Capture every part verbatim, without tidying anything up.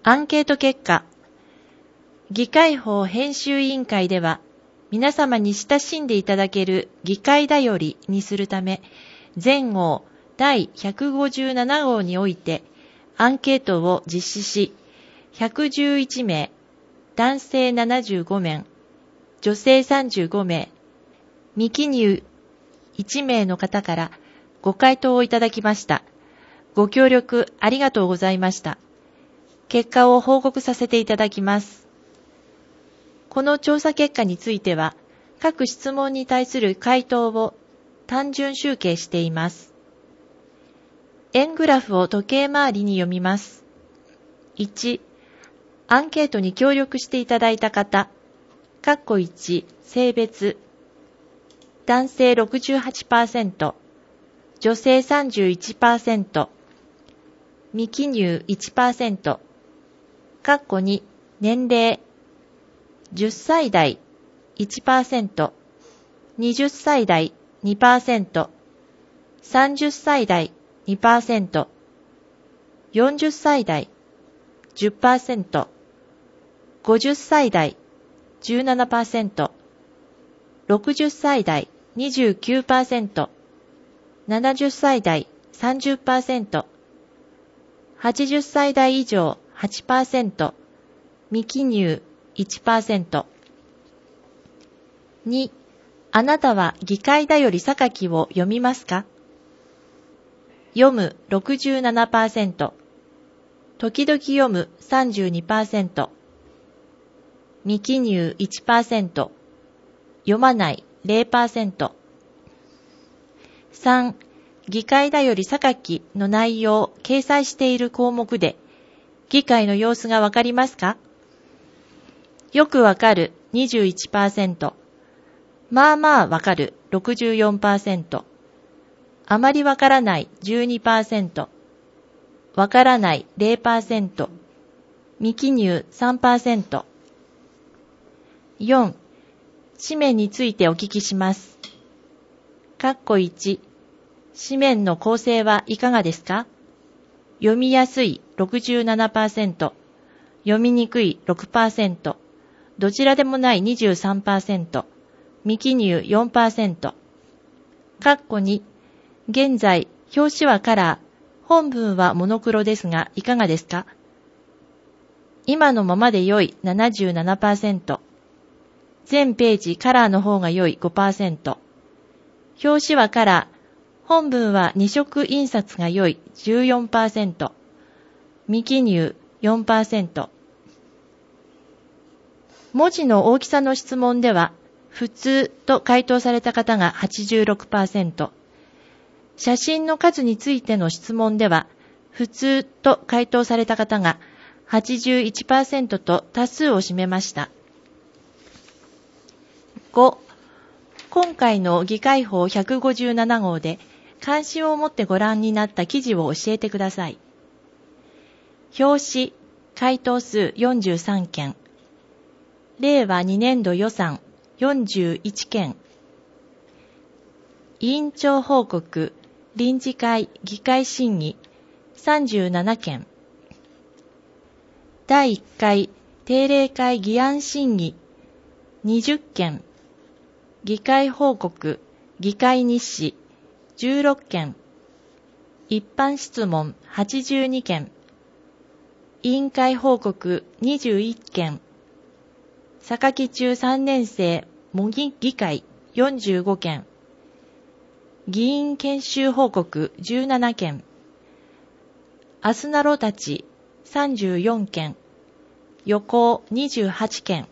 アンケート結果。議会法編集委員会では、皆様に親しんでいただける議会だよりにするため、全号だいひゃくごじゅうなな号において、アンケートを実施し、ひゃくじゅういち名、男性ななじゅうご名、女性さんじゅうご名、未記入いち名の方からご回答をいただきました。ご協力ありがとうございました。結果を報告させていただきます。この調査結果については、各質問に対する回答を単純集計しています。円グラフを時計回りに読みます。いち、アンケートに協力していただいた方、括弧いち、性別、男性 ろくじゅうはちパーセント、女性 さんじゅういちパーセント、未記入 いちパーセント、括弧に、年齢、じゅっさい代 いちパーセント、はたち代 にパーセント、さんじゅっさい代 にパーセント、よんじゅっさい代 じゅっパーセント、ごじゅっさい代 じゅうななパーセント、ろくじゅっさい代 にじゅうきゅうパーセント、ななじゅっさい代 さんじゅっパーセント、はちじゅっさい代以上 はちパーセント、未記入 いちパーセント。に、あなたは議会だより榊を読みますか？読む ろくじゅうななパーセント、時々読む さんじゅうにパーセント、未記入 いちパーセント、読まない ゼロパーセント。さん、議会だより榊の内容、掲載している項目で、議会の様子がわかりますか？よくわかる にじゅういちパーセント、まあまあわかる ろくじゅうよんパーセント、あまりわからない じゅうにパーセント、わからない ゼロパーセント、未記入 さんパーセント。よん、紙面についてお聞きします。括弧いち、紙面の構成はいかがですか？読みやすい ろくじゅうななパーセント、読みにくい ろくパーセント、どちらでもない にじゅうさんパーセント、未記入 よんパーセント。括弧に、現在、表紙はカラー、本文はモノクロですが、いかがですか？今のままで良い ななじゅうななパーセント、全ページカラーの方が良い ごパーセント、表紙はカラー、本文はに色印刷が良い じゅうよんパーセント、未記入 よんパーセント。文字の大きさの質問では、普通と回答された方が はちじゅうろくパーセント、写真の数についての質問では、普通と回答された方が はちじゅういちパーセント と多数を占めました。ご、今回の議会法ひゃくごじゅうなな号で関心を持ってご覧になった記事を教えてください。表紙、回答数よんじゅうさん件、令和に年度予算よんじゅういち件、委員長報告、臨時会、議会審議さんじゅうなな件、だいいっ回定例会議案審議にじゅっ件、議会報告、議会日誌じゅうろっ件、一般質問はちじゅうに件、委員会報告にじゅういっ件、榊中さん年生模擬議会よんじゅうご件、議員研修報告じゅうなな件、アスナロたちさんじゅうよん件、予行にじゅうはち件、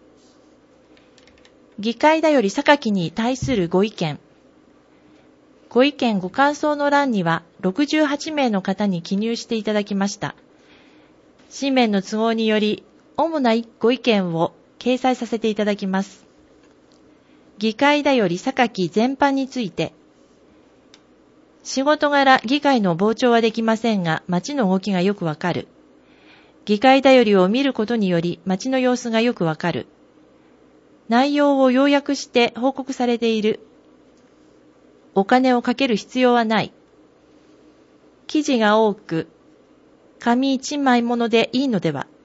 議会だより榊に対するご意見。ご意見ご感想の欄にはろくじゅうはち名の方に記入していただきました。紙面の都合により、主なご意見を掲載させていただきます。議会だより榊全般について、仕事柄議会の傍聴はできませんが、町の動きがよくわかる。議会だよりを見ることにより、町の様子がよくわかる。内容を要約して報告されている。お金をかける必要はない。記事が多く、 紙一枚ものでいいのでは。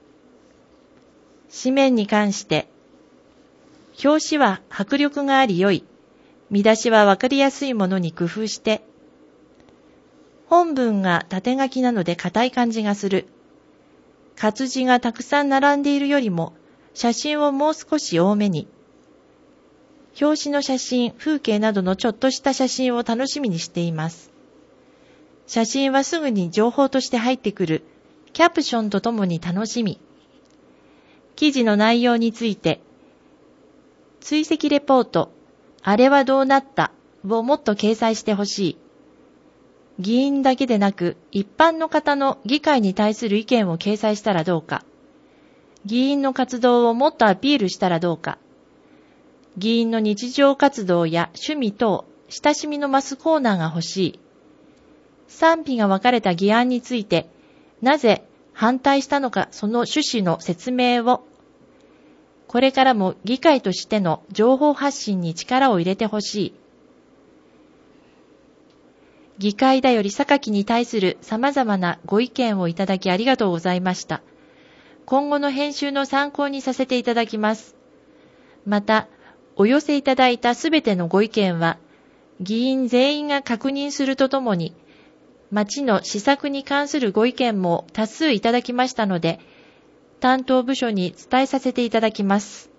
紙面に関して、表紙は迫力があり良い。見出しはわかりやすいものに工夫して、本文が縦書きなので硬い感じがする。活字がたくさん並んでいるよりも、写真をもう少し多めに。表紙の写真、風景などのちょっとした写真を楽しみにしています。写真はすぐに情報として入ってくる。キャプションとともに楽しみ。記事の内容について、追跡レポート、あれはどうなったをもっと掲載してほしい。議員だけでなく、一般の方の議会に対する意見を掲載したらどうか。議員の活動をもっとアピールしたらどうか。議員の日常活動や趣味等、親しみの増すコーナーが欲しい。賛否が分かれた議案について、なぜ反対したのかその趣旨の説明を、これからも議会としての情報発信に力を入れてほしい。議会だより榊に対する様々なご意見をいただきありがとうございました。今後の編集の参考にさせていただきます。また、お寄せいただいたすべてのご意見は、議員全員が確認するとともに、町の施策に関するご意見も多数いただきましたので、担当部署に伝えさせていただきます。